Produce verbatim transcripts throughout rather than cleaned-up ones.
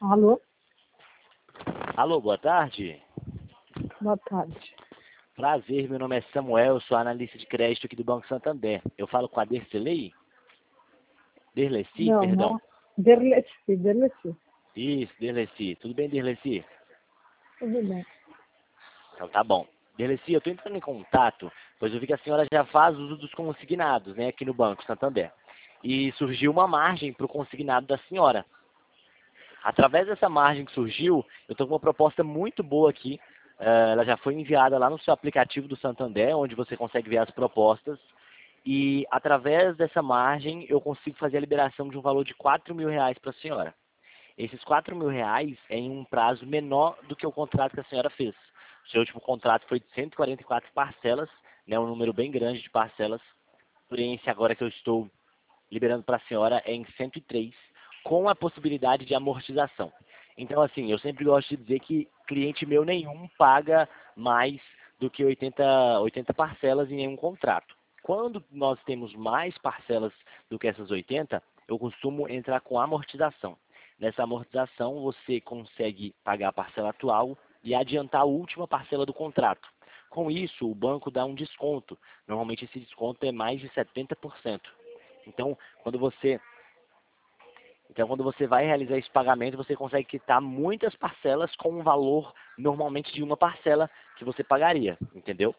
Alô? Alô, boa tarde. Boa tarde. Prazer, meu nome é Samuel, sou analista de crédito aqui do Banco Santander. Eu falo com a Dercelei? Derleci, Não, perdão. não. Derleci, Derleci. Isso, Derleci. Tudo bem, Derleci? Tudo bem. Então tá bom. Derleci, eu estou entrando em contato, pois eu vi que a senhora já faz uso dos consignados, né, aqui no Banco Santander. E surgiu uma margem para o consignado da senhora. Através dessa margem que surgiu, eu estou com uma proposta muito boa aqui. Eh, ela já foi enviada lá no seu aplicativo do Santander, onde você consegue ver as propostas. E através dessa margem, eu consigo fazer a liberação de um valor de quatro mil reais para a senhora. Esses quatro mil reais é em um prazo menor do que o contrato que a senhora fez. O seu último contrato foi de cento e quarenta e quatro parcelas, né, um número bem grande de parcelas. Porém, esse agora que eu estou liberando para a senhora é em cento e três, com a possibilidade de amortização. Então, assim, eu sempre gosto de dizer que cliente meu nenhum paga mais do que oitenta, oitenta parcelas em nenhum contrato. Quando nós temos mais parcelas do que essas oitenta, eu costumo entrar com amortização. Nessa amortização, você consegue pagar a parcela atual e adiantar a última parcela do contrato. Com isso, o banco dá um desconto. Normalmente, esse desconto é mais de setenta por cento. Então, quando você, então, quando você vai realizar esse pagamento, você consegue quitar muitas parcelas com um valor normalmente de uma parcela que você pagaria, entendeu?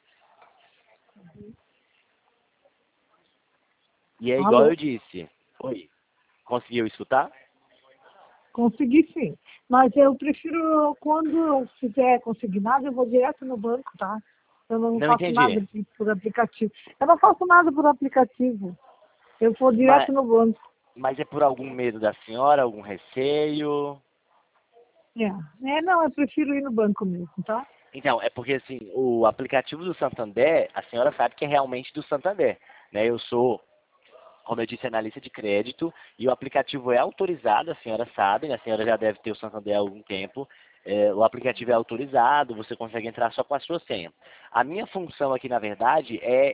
E é igual eu Alô? disse. Oi, conseguiu escutar? Consegui sim. Mas eu prefiro, quando eu fizer consignado, eu vou direto no banco, tá? Eu não Não faço entendi. nada por por aplicativo. Eu não faço nada por aplicativo. Eu vou Mas, direto no banco. mas é por algum medo da senhora, algum receio? É, é não, eu prefiro ir no banco mesmo, tá? Então, é porque assim, o aplicativo do Santander, a senhora sabe que é realmente do Santander, né? Eu sou, como eu disse, analista de crédito e o aplicativo é autorizado, a senhora sabe, né? A senhora já deve ter o Santander há algum tempo. É, o aplicativo é autorizado, você consegue entrar só com a sua senha. A minha função aqui, na verdade, é,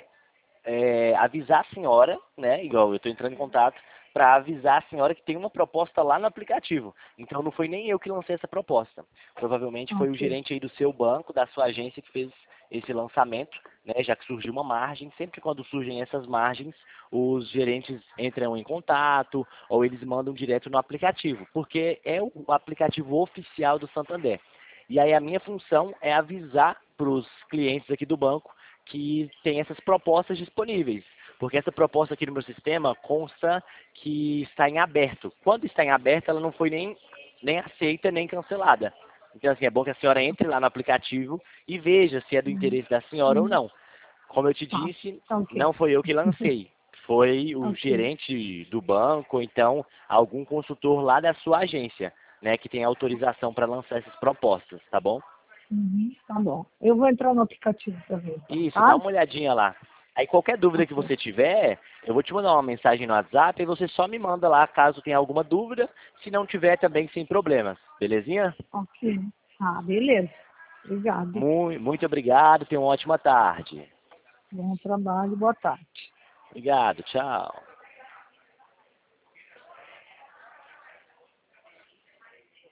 é avisar a senhora, né? Igual eu estou entrando em contato para avisar a senhora que tem uma proposta lá no aplicativo. Então não foi nem eu que lancei essa proposta. Provavelmente foi o Ok. gerente aí do seu banco, da sua agência, que fez esse lançamento, né? Já que surgiu uma margem. Sempre quando surgem essas margens, os gerentes entram em contato ou eles mandam direto no aplicativo, porque é o aplicativo oficial do Santander. E aí a minha função é avisar para os clientes aqui do banco que tem essas propostas disponíveis. Porque essa proposta aqui no meu sistema consta que está em aberto. Quando está em aberto, ela não foi nem, nem aceita, nem cancelada. Então, assim, é bom que a senhora entre lá no aplicativo e veja se é do Uhum. interesse da senhora ou Uhum. não. Como eu te Tá, disse, tá ok. não foi eu que lancei. Foi o Ok. gerente do banco, ou então algum consultor lá da sua agência, né, que tem autorização para lançar essas propostas, tá bom? Uhum. Tá bom. Eu vou entrar no aplicativo pra ver, então, Isso, dá tá? uma olhadinha lá. Aí qualquer dúvida que Ok. você tiver, eu vou te mandar uma mensagem no WhatsApp e você só me manda lá caso tenha alguma dúvida. Se não tiver, também sem problemas. Belezinha? Ok. Ah, beleza. Obrigada. Muito, muito obrigado, tenha uma ótima tarde. Bom trabalho. Boa tarde. Obrigado, tchau.